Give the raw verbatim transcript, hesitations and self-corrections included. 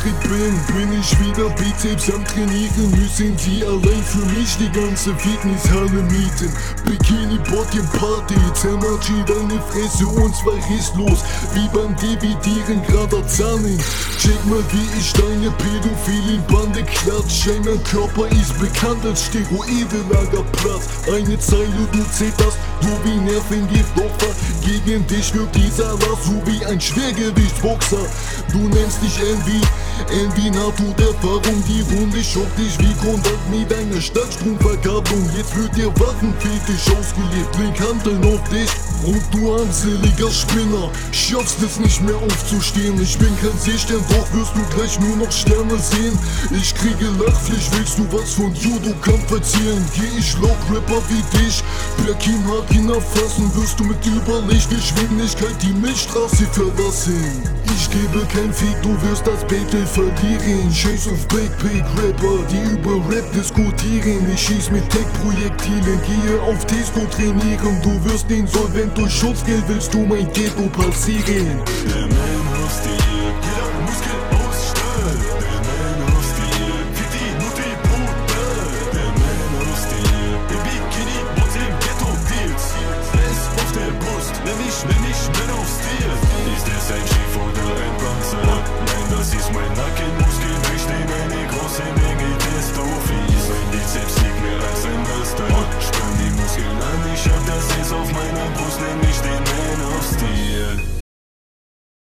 Rücktritt bin, bin ich wieder Bizeps am Trainieren. Müssen sie allein für mich die ganze Fitnesshalle mieten. Bikini, Body, Party, Zermatschi, deine Fresse und zwar restlos. Wie beim Dividieren grader Zahlen. Check mal, wie ich deine pädophilen Bande klatsch. Mein Körper ist bekannt als Steroide-Lagerplatz. Eine Zeile, du zitterst, du wie Nervengiftopfer. Gegen dich wirkt dieser Last so wie ein Schwergewichtsboxer. Du nennst dich Envy, Envy Nahtoderfahrung. Die Runde schockt dich wie Kontakt mit einer Starkstromverkabelung. Jetzt wird dir Waffenfetisch ausgelebt, Linkhanteln auf dich. Und du armseliger Spinner, schaffst es nicht mehr aufzustehen. Ich bin kein Seestern, doch wirst du gleich nur noch Sterne sehen. Ich kriege Lachfleisch, willst du was von Judo-Kampf erzählen? Geh ich Lock-Rapper wie dich, per Kinnhaken erfassen, wirst du mit Überlichtgeschwindigkeit die Milchstraße verlassen. Ich gebe kein Fick, du wirst das Battle verlieren. Chase of Backpack-Rapper, die über Rap diskutieren. Ich schieß mit Tech-Projektilen, gehe auf Disco trainieren. Du wirst insolvent durch Schutzgeld, willst du mein Ghetto passieren. Der Man of Steel, jeder Muskel ausstellt. Der Man of Steel, fick die Nutti Bruder. Der Man of Steel, im Bikini, Bot im Ghetto Deals. S auf der Brust, nenn mich, nenn mich Man of Steel. Ist das ein Schiff oder ein Panzer? Nein, das ist mein Nacken.